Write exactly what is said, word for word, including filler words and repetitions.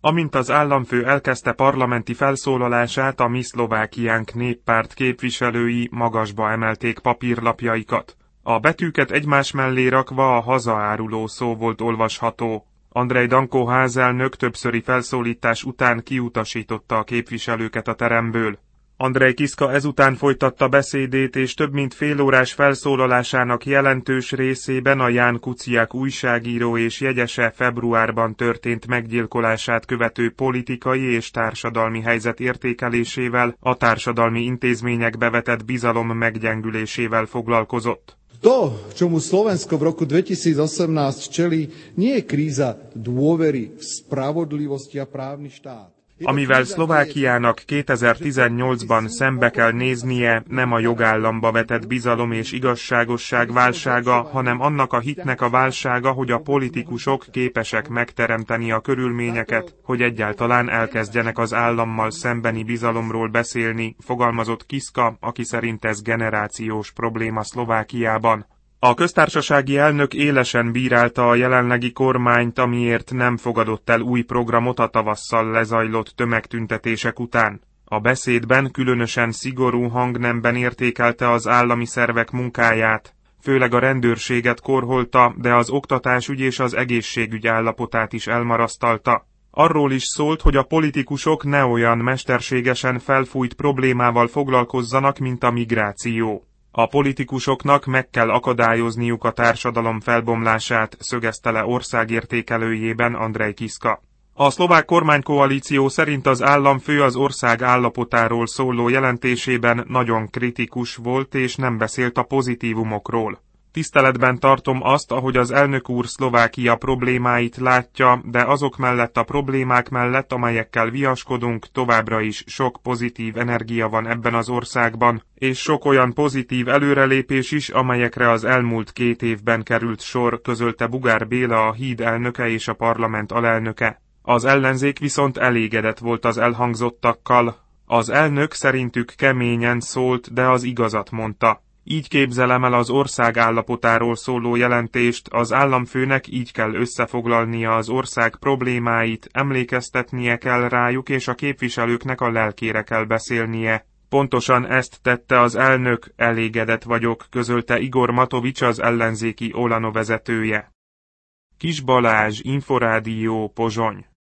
Amint az államfő elkezdte parlamenti felszólalását, a Mi Szlovákiánk néppárt képviselői magasba emelték papírlapjaikat. A betűket egymás mellé rakva a hazaáruló szó volt olvasható. Andrej Danko házelnök többszöri felszólítás után kiutasította a képviselőket a teremből. Andrej Kiska ezután folytatta beszédét, és több mint félórás felszólalásának jelentős részében a Ján Kuciak újságíró és jegyese februárban történt meggyilkolását követő politikai és társadalmi helyzet értékelésével, a társadalmi intézményekbe vetett bizalom meggyengülésével foglalkozott. To, čomu Slovensko v roku dvetisícosemnásť čelí, nie je kríza dôvery v spravodlivosť a právny štát. Amivel Szlovákiának kétezer-tizennyolcban szembe kell néznie, nem a jogállamba vetett bizalom és igazságosság válsága, hanem annak a hitnek a válsága, hogy a politikusok képesek megteremteni a körülményeket, hogy egyáltalán elkezdjenek az állammal szembeni bizalomról beszélni, fogalmazott Kiska, aki szerint ez generációs probléma Szlovákiában. A köztársasági elnök élesen bírálta a jelenlegi kormányt, amiért nem fogadott el új programot a tavasszal lezajlott tömegtüntetések után. A beszédben különösen szigorú hangnemben értékelte az állami szervek munkáját, főleg a rendőrséget korholta, de az oktatásügy és az egészségügy állapotát is elmarasztalta. Arról is szólt, hogy a politikusok ne olyan mesterségesen felfújt problémával foglalkozzanak, mint a migráció. A politikusoknak meg kell akadályozniuk a társadalom felbomlását, szögezte le országértékelőjében Andrej Kiska. A szlovák kormánykoalíció szerint az államfő az ország állapotáról szóló jelentésében nagyon kritikus volt és nem beszélt a pozitívumokról. Tiszteletben tartom azt, ahogy az elnök úr Szlovákia problémáit látja, de azok mellett a problémák mellett, amelyekkel viaskodunk, továbbra is sok pozitív energia van ebben az országban, és sok olyan pozitív előrelépés is, amelyekre az elmúlt két évben került sor, közölte Bugár Béla, a Híd elnöke és a parlament alelnöke. Az ellenzék viszont elégedett volt az elhangzottakkal. Az elnök szerintük keményen szólt, de az igazat mondta. Így képzelem el az ország állapotáról szóló jelentést, az államfőnek így kell összefoglalnia az ország problémáit, emlékeztetnie kell rájuk, és a képviselőknek a lelkére kell beszélnie. Pontosan ezt tette az elnök, elégedett vagyok, közölte Igor Matovics, az ellenzéki Olano vezetője. Kis Balázs, Inforádió, Pozsony.